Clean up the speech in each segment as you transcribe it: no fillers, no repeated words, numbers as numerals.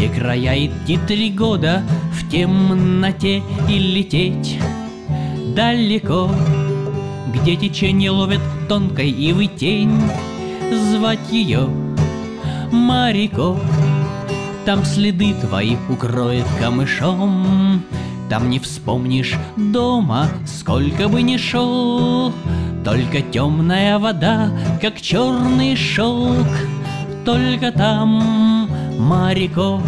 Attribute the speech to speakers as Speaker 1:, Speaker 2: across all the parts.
Speaker 1: те края идти 3 года в темноте и лететь далеко, где течение ловит тонкой ивы тень, звать ее Марико. Там следы твои укроет камышом, там не вспомнишь дома, сколько бы ни шел. Только темная вода, как черный шелк, только там Марико.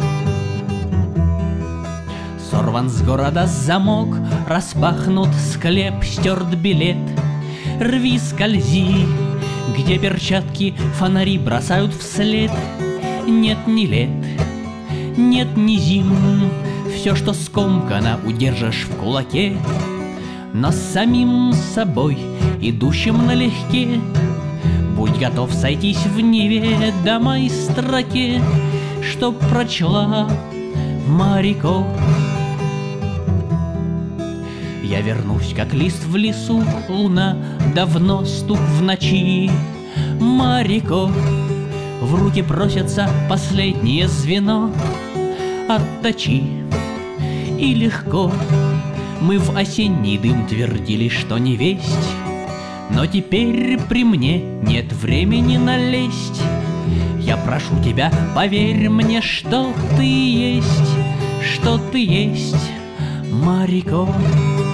Speaker 1: Сорван с города замок, распахнут склеп, стерт билет. Рви, скользи, где перчатки фонари бросают вслед. Нет ни лет, нет ни зим, все, что скомкано, удержишь в кулаке. Но с самим собой, идущим налегке, будь готов сойтись в неведомой строке, чтоб прочла Марико. Я вернусь, как лист в лесу, луна, давно стук в ночи. Марико, в руки просится последнее звено. Отточи, и легко мы в осенний дым твердили, что не весть. Но теперь при мне нет времени налезть. Я прошу тебя, поверь мне, что ты есть, Марико.